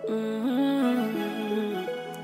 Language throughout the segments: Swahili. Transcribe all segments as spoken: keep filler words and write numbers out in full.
Mhm.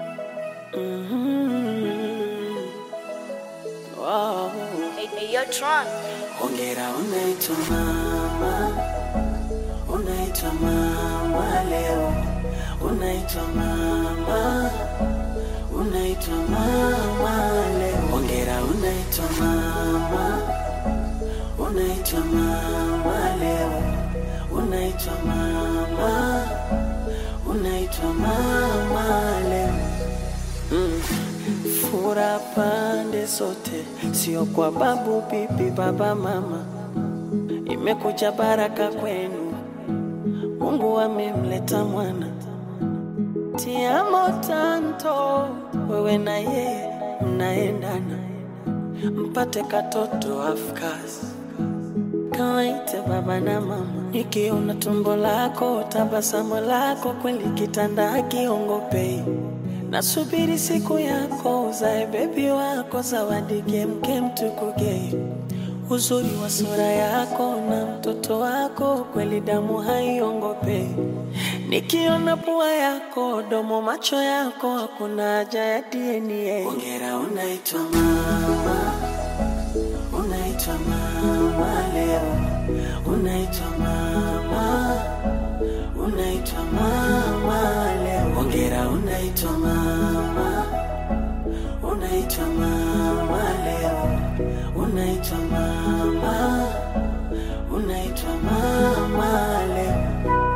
Mhm. Wow. Hey, hey, yo, Tron. Hongera unaitwa mama, unaitwa mama leo, unaitwa mama, unaitwa mama leo. Hongera unaitwa mama, unaitwa mama leo, unaitwa mama, unaitwa mama leo. Mm. Fura pande sote, sio kwa babu, bibi, baba, mama. Imekuja baraka kwenu, Mungu amemleta mwana. Tiamo tanto, wewe na yeye mnaendana, mpate katoto afkasi. Kawaite baba na mama, nikiona tumbo lako, tabasamu lako, kweli kitanda hakiongopei. Nasubiri siku yako, uzae baby wako, zawadi kemke mtukuge. Uzuri wa sura yako na mtoto wako, kweli damu haiongopei. Nikiona pua yako, domo, macho yako, hakuna haja ya D N A. Hongera unaitwa mama, unaitwa mama leo, unaitwa mama, unaitwa mama leo. Hongera unaitwa mama, unaitwa mama leo, unaitwa mama, unaitwa mama leo.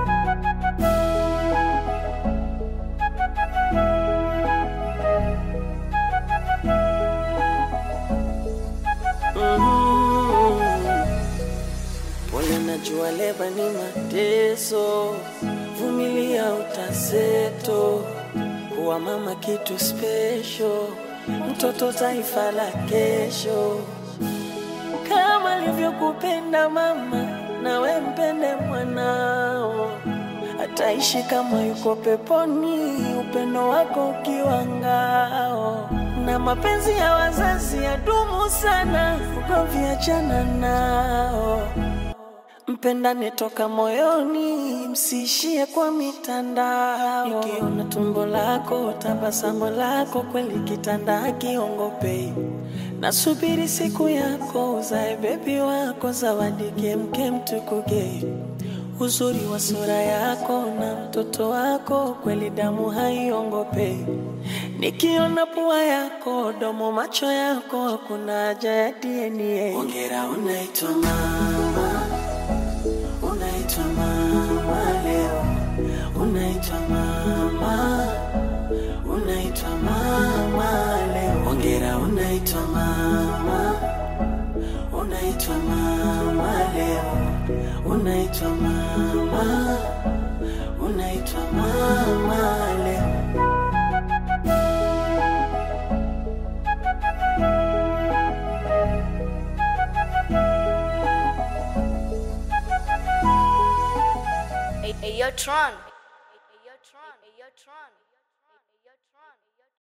Pole, najua leba ni mateso, vumilia utaseto. Kuwa mama kitu special, mtoto taifa la kesho. Kama alivyokupenda mama, nawe mpende mwanao. Ataishi kama yuko peponi, upendo wako ukiwa ngao. Na mapenzi ya wazazi yadumu sana, ugomvi achana nao. Mpendane toka moyoni, msiishie kwa mitandao. Nikiona tumbo lako, tabasamu lako, kweli kitanda hakiongopei. Nasubiri siku yako, uzae baby wako, zawadi kemke mtukuge. Uzuri wa sura yako na mtoto wako, kweli damu haiongopei. Nikiona pua yako, domo, macho yako, hakuna haja ya D N A. Hongera unaitwa mama, unaitwa mama leo, unaitwa mama, unaitwa mama leo. Hongera unaitwa mama, unaitwa mama leo, unaitwa mama, unaitwa mama leo. Hey, hey, yo, Tron.